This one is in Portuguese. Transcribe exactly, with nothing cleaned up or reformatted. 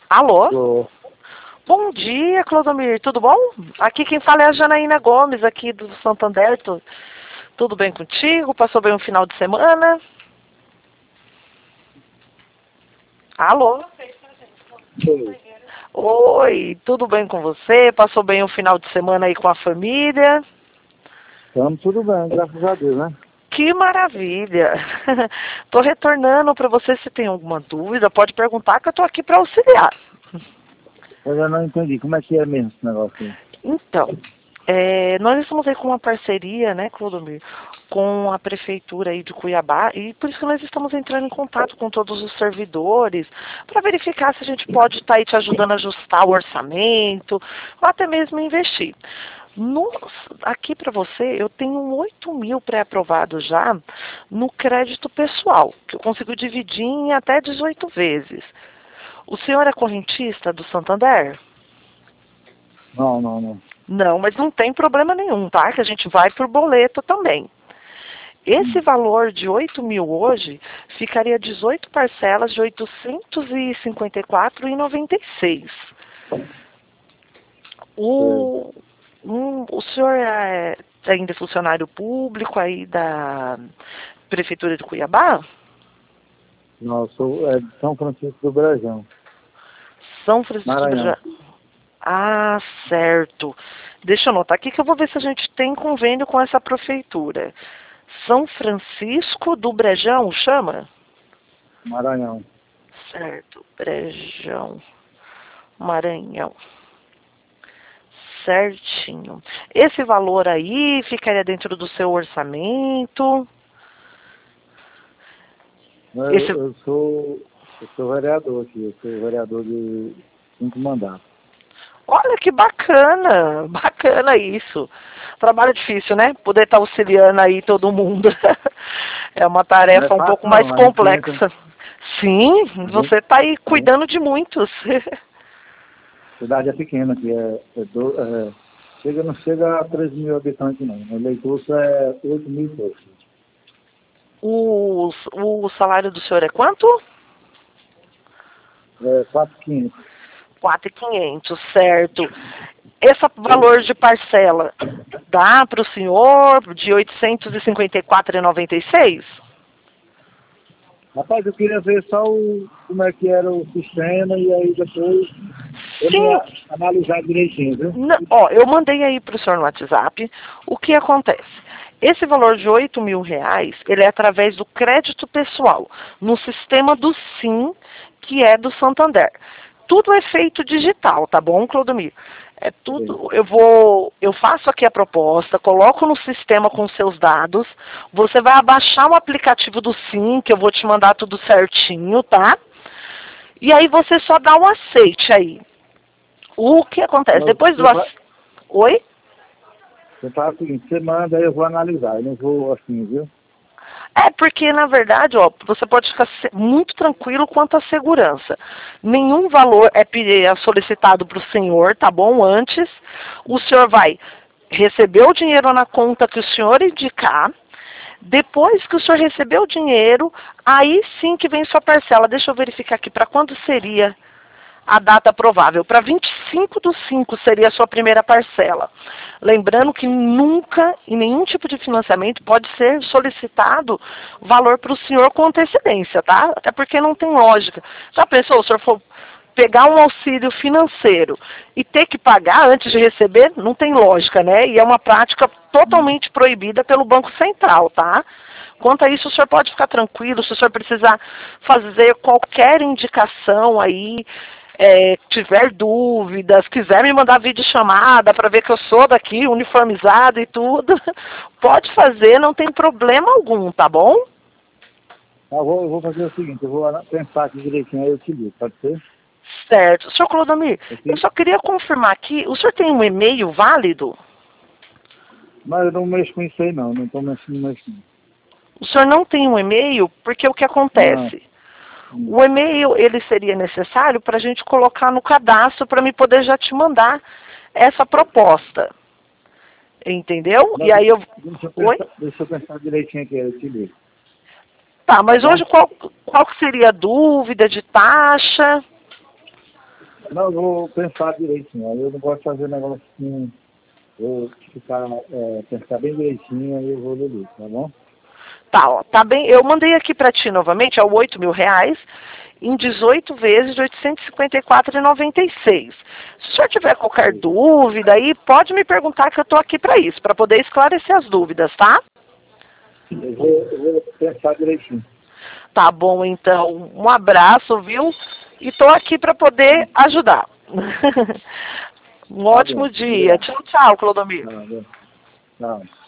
Alô? Tô. Bom dia, Clodomir, tudo bom? Aqui quem fala é a Janaína Gomes, aqui do Santander. Tu- Tudo bem contigo? Passou bem o final de semana? Alô? Tô. Oi, tudo bem com você? Passou bem o final de semana aí com a família? Estamos tudo bem, graças a Deus, né? Que maravilha! Tô retornando para você, se tem alguma dúvida, pode perguntar que eu tô aqui para auxiliar. Eu já não entendi. Como é que é mesmo esse negócio aí? Então, é, nós estamos aí com uma parceria, né, Clodomir, com a prefeitura aí de Cuiabá, e por isso que nós estamos entrando em contato com todos os servidores, para verificar se a gente pode estar aí te ajudando a ajustar o orçamento, ou até mesmo investir. No- aqui para você, eu tenho oito mil pré-aprovados já no crédito pessoal, que eu consigo dividir em até dezoito vezes. O senhor é correntista do Santander? Não, não, não. Não, mas não tem problema nenhum, tá? Que a gente vai por boleto também. Esse valor de oito mil hoje ficaria dezoito parcelas de oitocentos e cinquenta e quatro reais e noventa e seis. O, um, o senhor é ainda funcionário público aí da Prefeitura de Cuiabá? Não, eu sou é, de São Francisco do Brejão, São Francisco do Maranhão. Brejão. Ah, certo. Deixa eu anotar aqui que eu vou ver se a gente tem convênio com essa prefeitura. São Francisco do Brejão, chama? Maranhão. Certo, Brejão, Maranhão. Certinho. Esse valor aí ficaria dentro do seu orçamento? Eu, Esse... eu sou eu sou vereador aqui, eu sou vereador de cinco mandatos. Olha que bacana, bacana isso. Trabalho difícil, né? Poder estar auxiliando aí todo mundo. É uma Não é tarefa um pouco fácil mais não, a gente entra, complexa. Sim, a gente, você está aí a gente, cuidando de muitos. a cidade é pequena aqui, é, é, do, é chega, não chega a treze mil habitantes não. O eleitor é oito mil e poucos. O, o salário do senhor é quanto? É quatro mil e quinhentos. quatro mil e quinhentos, certo. Esse valor de parcela dá para o senhor de oitocentos e cinquenta e quatro reais e noventa e seis? Rapaz, eu queria ver só o, como é que era o sistema e aí depois eu me Sim. a- analisar direitinho, viu? Não, ó, eu mandei aí para o senhor no WhatsApp. O que acontece? Esse valor de oito mil reais, ele é através do crédito pessoal, no sistema do Sim, que é do Santander. Tudo é feito digital, tá bom, Clodomir? É Sim. tudo, eu vou, eu faço aqui a proposta, coloco no sistema com seus dados, você vai abaixar o aplicativo do Sim, que eu vou te mandar tudo certinho, tá? E aí você só dá um aceite aí. O que acontece? Então, Depois do Você faz, aceite... Oi? você faz o seguinte, você manda, aí eu vou analisar, eu não vou assim, viu? É porque, na verdade, ó, você pode ficar se- muito tranquilo quanto à segurança. Nenhum valor é pe- é solicitado para o senhor, tá bom? Antes, o senhor vai receber o dinheiro na conta que o senhor indicar. Depois que o senhor receber o dinheiro, aí sim que vem sua parcela. Deixa eu verificar aqui para quando seria a data provável. Para vinte e cinco do cinco seria a sua primeira parcela. Lembrando que nunca, em nenhum tipo de financiamento, pode ser solicitado valor para o senhor com antecedência, tá? Até porque não tem lógica. Já pensou, o senhor for pegar um auxílio financeiro e ter que pagar antes de receber? Não tem lógica, né? E é uma prática totalmente proibida pelo Banco Central, tá? Quanto a isso, o senhor pode ficar tranquilo, se o senhor precisar fazer qualquer indicação aí, é, tiver dúvidas, quiser me mandar vídeo chamada para ver que eu sou daqui, uniformizado e tudo, pode fazer, não tem problema algum, tá bom? Eu vou, eu vou fazer o seguinte, eu vou ana- pensar aqui direitinho, aí eu te ligo, pode ser? Certo. Senhor Clodomir, eu Aqui, só queria confirmar aqui, o senhor tem um e-mail válido? mas eu não mexo com isso aí não, não estou mexendo nisso O senhor não tem um e-mail, porque o que não. acontece? Não. O e-mail, ele seria necessário para a gente colocar no cadastro para me poder já te mandar essa proposta. Entendeu? Não, E aí eu... deixa eu Oi? pensar, deixa eu pensar direitinho aqui, aí eu te ligo, Tá, tá mas bom? hoje qual, qual que seria a dúvida de taxa? Não, eu vou pensar direitinho. Aí eu não gosto de fazer negócio assim. Vou ficar, é, pensar bem direitinho, aí eu vou ler isso, tá bom? Tá, ó, tá bem. Eu mandei aqui para ti novamente, é o oito mil reais, em dezoito vezes de oitocentos e cinquenta e quatro reais e noventa e seis centavos. Se o senhor tiver qualquer dúvida aí, pode me perguntar que eu estou aqui para isso, para poder esclarecer as dúvidas, tá? Eu vou, eu vou pensar direitinho. Tá bom, então. Um abraço, viu? E estou aqui para poder ajudar. Um Tá ótimo bom. dia. Tchau, tchau, Clodomiro. Tá bom. Tchau.